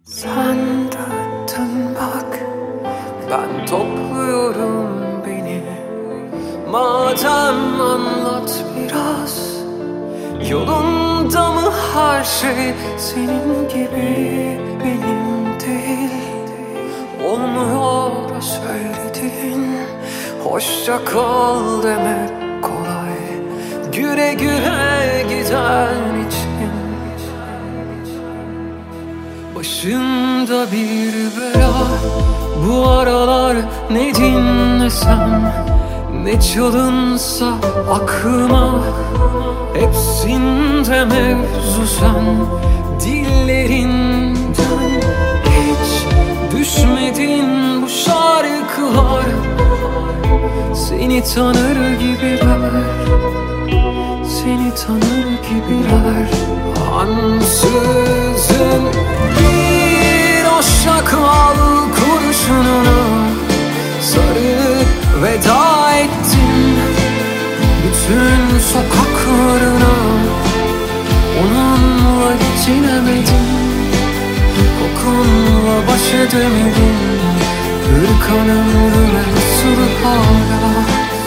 Sen dağıttın bak, ben topluyorum beni. Madem anlat biraz, yolunda mı her şey? Senin gibi benim değil. Olmuyor söylediğin, hoşça kal demek kolay. Güle güle giden için başımda bir bela. Bu aralar ne dinlesem, ne çalınsa aklıma, hepsinde mevzu sen. Dillerinden hiç düşmedin bu şarkılar. Seni tanır gibiler, seni tanır gibiler. Ansızın bir hoşça kal kurşununa sarılıp veda ettin bütün sokaklarına. Onunla geçinemedin, kokunla baş edemedin. Hırkan ömrüme sığır hala.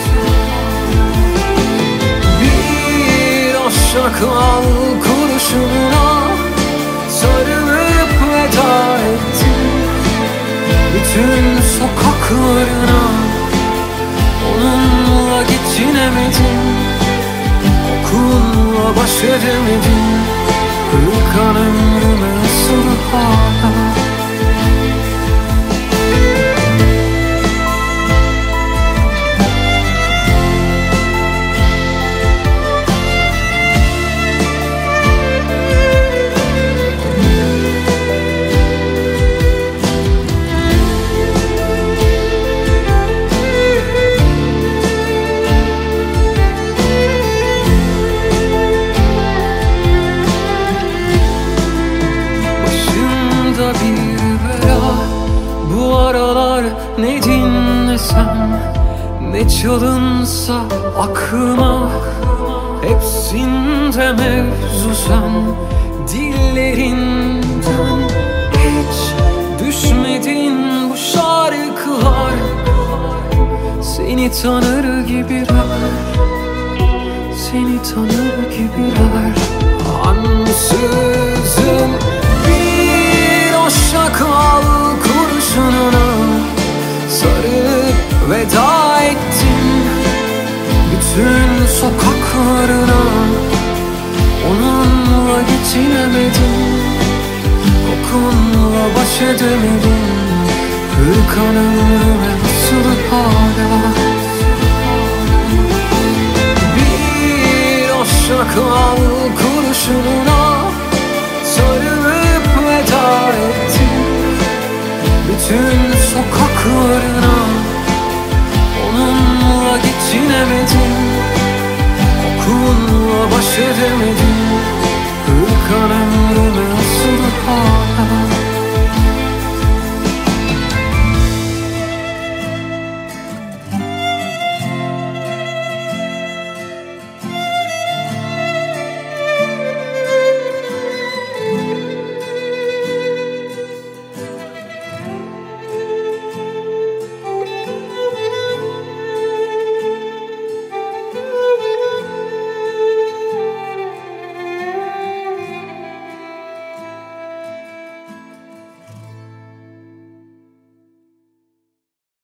Bir hoşça kal kurşununa sarılıp veda ettin bütün sokaklarına. Onunla geçinemedin, kokunla baş edemedin. Hırkan ömrüme sığır hala. Bu aralar ne dinlesem, ne çalınsa aklıma, hepsinde mevzu sen. Dillerinden hiç düşmedin bu şarkılar. Seni tanır gibiler, seni tanır gibiler. Ansızın bir hoşça kal kurşununa sarıp veda ettin bütün sokaklarına. Onunla geçinemedin, kokunla baş edemedin. Hırkan ömrüme sığır hala. Bir hoşça kal kurşununa